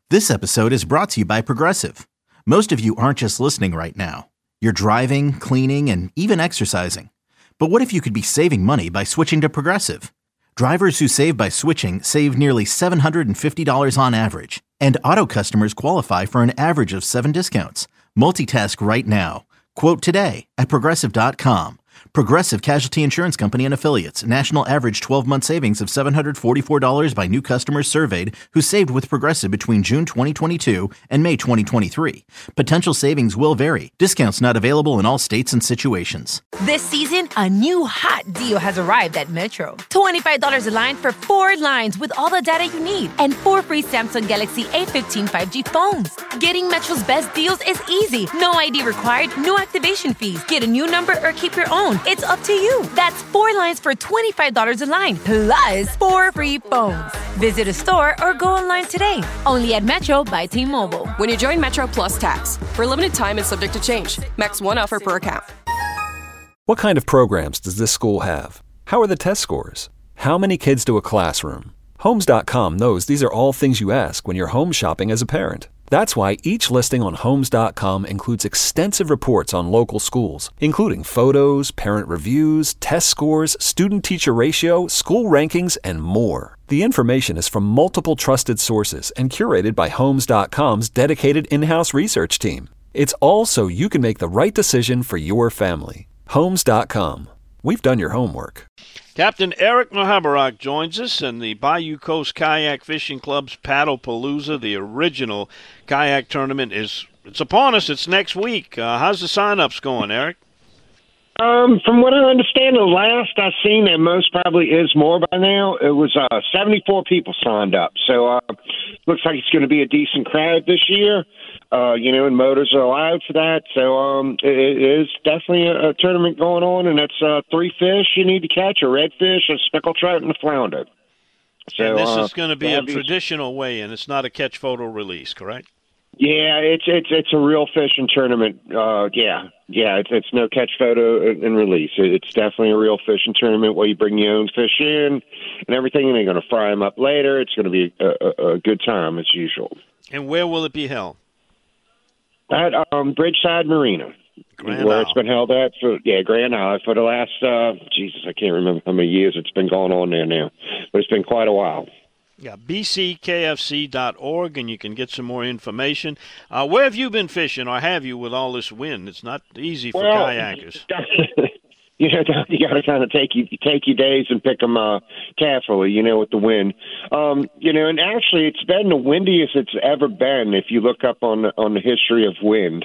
This episode is brought to you by Progressive. Most of you aren't just listening right now. You're driving, cleaning, and even exercising. But what if you could be saving money by switching to Progressive? Drivers who save by switching save nearly $750 on average. And auto customers qualify for an average of 7 discounts. Multitask right now. Quote today at Progressive.com. Progressive Casualty Insurance Company and Affiliates. National average 12-month savings of $744 by new customers surveyed who saved with Progressive between June 2022 and May 2023. Potential savings will vary. Discounts not available in all states and situations. This season, a new hot deal has arrived at Metro. $25 a line for 4 lines with all the data you need and 4 free Samsung Galaxy A15 5G phones. Getting Metro's best deals is easy. No ID required, no activation fees. Get a new number or keep your own. It's up to you. That's 4 lines for $25 a line, plus 4 free phones. Visit a store or go online today. Only at Metro by T-Mobile. When you join Metro Plus Tax, for a limited time and subject to change. Max 1 offer per account. What kind of programs does this school have? How are the test scores? How many kids to a classroom? Homes.com knows these are all things you ask when you're home shopping as a parent. That's why each listing on Homes.com includes extensive reports on local schools, including photos, parent reviews, test scores, student-teacher ratio, school rankings, and more. The information is from multiple trusted sources and curated by Homes.com's dedicated in-house research team. It's all so you can make the right decision for your family. Homes.com. We've done your homework. Captain Eric Mahabarak joins us, and the Bayou Coast Kayak Fishing Club's Paddlepalooza, the original kayak tournament, it's upon us. It's next week. How's the sign-ups going, Eric? From what I understand, the last I've seen, and most probably is more by now, it was 74 people signed up. So looks like it's going to be a decent crowd this year. And motors are allowed for that. So it is definitely a tournament going on, and that's 3 fish you need to catch: a redfish, a speckled trout, and a flounder. So and this is going to be a traditional weigh-in. It's not a catch photo release, correct? Yeah, it's a real fishing tournament. It's no catch photo and release. It's definitely a real fishing tournament where you bring your own fish in and everything, and they're going to fry them up later. It's going to be a good time as usual. And where will it be held? At Bridgeside Marina, Grand where Isle. it's been held at Grand Isle for the last I can't remember how many years it's been going on there now, but it's been quite a while. Yeah, bckfc.org, and you can get some more information. Where have you been fishing, or have you, with all this wind? It's not easy for kayakers. You got to kind of take your days and pick them carefully, with the wind. And actually, it's been the windiest it's ever been. If you look up on the history of wind,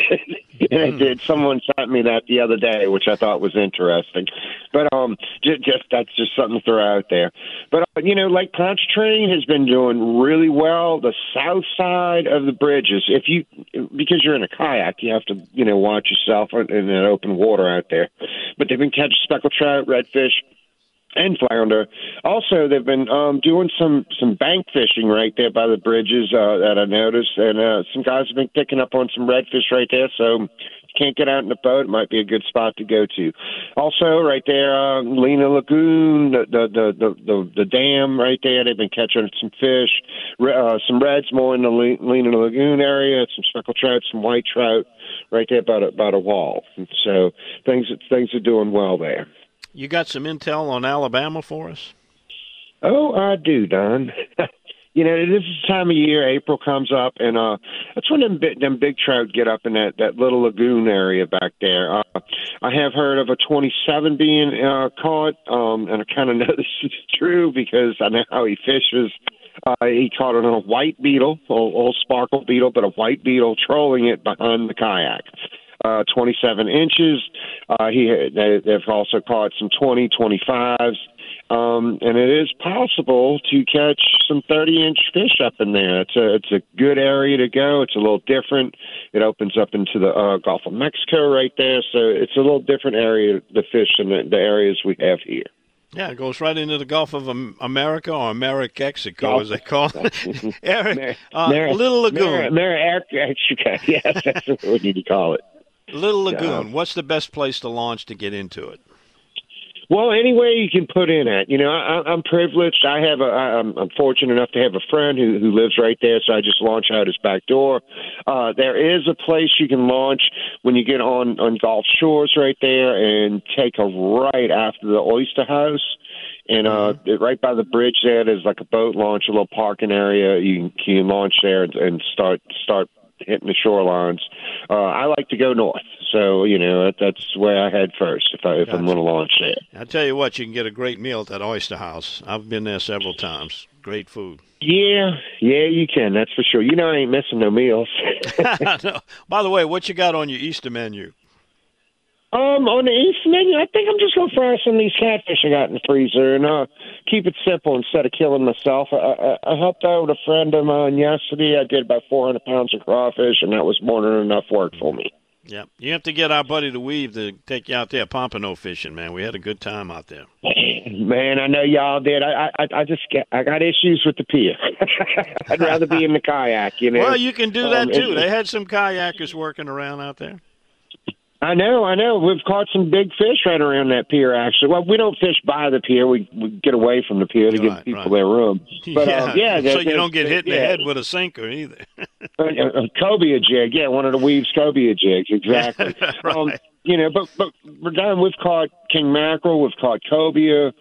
someone sent me that the other day, which I thought was interesting. But that's just something to throw out there. But Lake Pontchartrain has been doing really well. The south side of the bridges, because you're in a kayak, you have to watch yourself in that open water out there. But they've been catching speckled trout, redfish, and flounder. Also, they've been doing some bank fishing right there by the bridges that I noticed, and some guys have been picking up on some redfish right there. So if you can't get out in the boat, it might be a good spot to go to. Also, right there, Lena Lagoon, the dam right there, they've been catching some fish, some reds more in the Lena Lagoon area, some speckled trout, some white trout right there about a wall. So things are doing well there. You got some intel on Alabama for us? Oh, I do, Don. This is the time of year, April comes up, and that's when them big trout get up in that little lagoon area back there. I have heard of a 27 being caught, and I kind of know this is true because I know how he fishes. He caught it on a white beetle, old sparkle beetle, but a white beetle trolling it behind the kayak. 27 inches. They've also caught some 20, 25s. And it is possible to catch some 30-inch fish up in there. It's a good area to go. It's a little different. It opens up into the Gulf of Mexico right there. So it's a little different area to fish than the areas we have here. Yeah, it goes right into the Gulf of America, or Americaxico, as they call it. Eric, Little Lagoon. Americaxico, yes, that's what we need to call it. Little Lagoon, what's the best place to launch to get into it? Well, any way you can put in it. You know, I'm privileged. I'm fortunate enough to have a friend who lives right there, so I just launch out his back door. There is a place you can launch when you get on Gulf Shores right there and take a right after the Oyster House. And right by the bridge there's like a boat launch, a little parking area. You can launch there and start hitting the shorelines. I like to go north, so you know that's where I head first if I'm going to launch there. I tell you what, you can get a great meal at that Oyster House. I've been there several times. Great food. Yeah, you can. That's for sure. You know I ain't missing no meals. No. By the way, what you got on your Easter menu? On the East menu, I think I'm just going to fry some of these catfish I got in the freezer and keep it simple instead of killing myself. I helped out with a friend of mine yesterday. I did about 400 pounds of crawfish, and that was more than enough work for me. Yeah, you have to get our buddy the Weave to take you out there pompano fishing, man. We had a good time out there. Man, I know y'all did. I got issues with the pier. I'd rather be in the kayak, you know. Well, you can do that too. They had some kayakers working around out there. I know. We've caught some big fish right around that pier, actually. Well, we don't fish by the pier. We get away from the pier to give people their room. But, so you don't get hit in the head with a sinker either. A cobia jig, one of the Weave's cobia jigs, exactly. Right. You know, but we're done. We've caught king mackerel. We've caught cobia.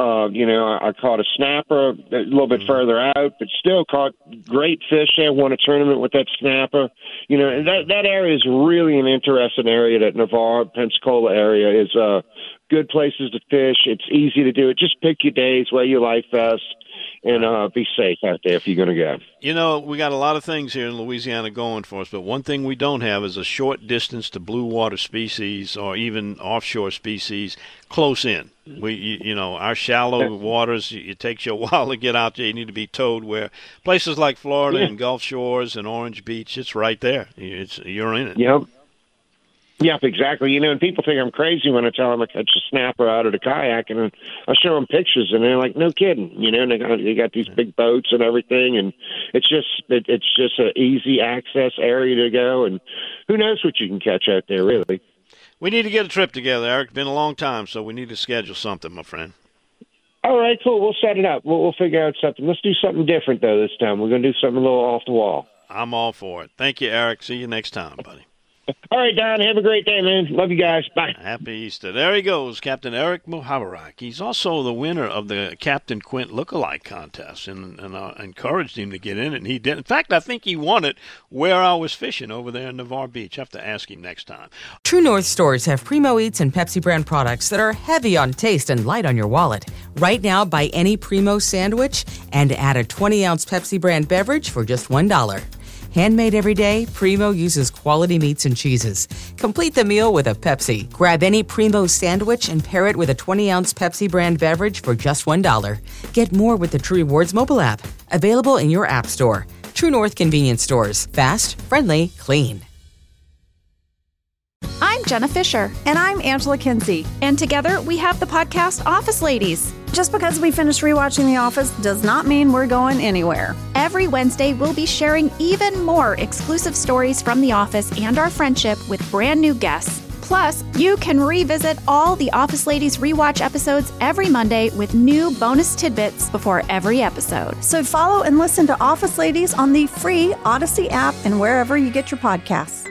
I caught a snapper a little bit further out, but still caught great fish there. Won a tournament with that snapper. You know, and that area is really an interesting area. That Navarre, Pensacola area is good places to fish. It's easy to do it. Just pick your days, wear your life vest, and be safe out there if you're going to go. You know, we got a lot of things here in Louisiana going for us, but one thing we don't have is a short distance to blue water species or even offshore species close in. Our shallow waters, it takes you a while to get out there. You need to be towed where places like Florida and Gulf Shores and Orange Beach, it's right there. You're in it. Yep, exactly. You know, and people think I'm crazy when I tell them I catch a snapper out of the kayak, and I show them pictures, and they're like, "No kidding," you know. And they got these big boats and everything, and it's just an easy access area to go, and who knows what you can catch out there, really. We need to get a trip together, Eric. It's been a long time, so we need to schedule something, my friend. All right, cool. We'll set it up. We'll figure out something. Let's do something different though this time. We're going to do something a little off the wall. I'm all for it. Thank you, Eric. See you next time, buddy. All right, Don. Have a great day, man. Love you guys. Bye. Happy Easter. There he goes, Captain Eric Muhabarak. He's also the winner of the Captain Quint Lookalike contest, and I encouraged him to get in it, and he did. In fact, I think he won it where I was fishing over there in Navarre Beach. I have to ask him next time. True North stores have Primo Eats and Pepsi brand products that are heavy on taste and light on your wallet. Right now, buy any Primo sandwich and add a 20-ounce Pepsi brand beverage for just $1. Handmade every day, Primo uses quality meats and cheeses. Complete the meal with a Pepsi. Grab any Primo sandwich and pair it with a 20-ounce Pepsi brand beverage for just $1. Get more with the True Rewards mobile app. Available in your app store. True North Convenience Stores. Fast, friendly, clean. I'm Jenna Fisher. And I'm Angela Kinsey. And together we have the podcast Office Ladies. Just because we finished rewatching The Office does not mean we're going anywhere. Every Wednesday, we'll be sharing even more exclusive stories from The Office and our friendship with brand new guests. Plus, you can revisit all the Office Ladies rewatch episodes every Monday with new bonus tidbits before every episode. So follow and listen to Office Ladies on the free Odyssey app and wherever you get your podcasts.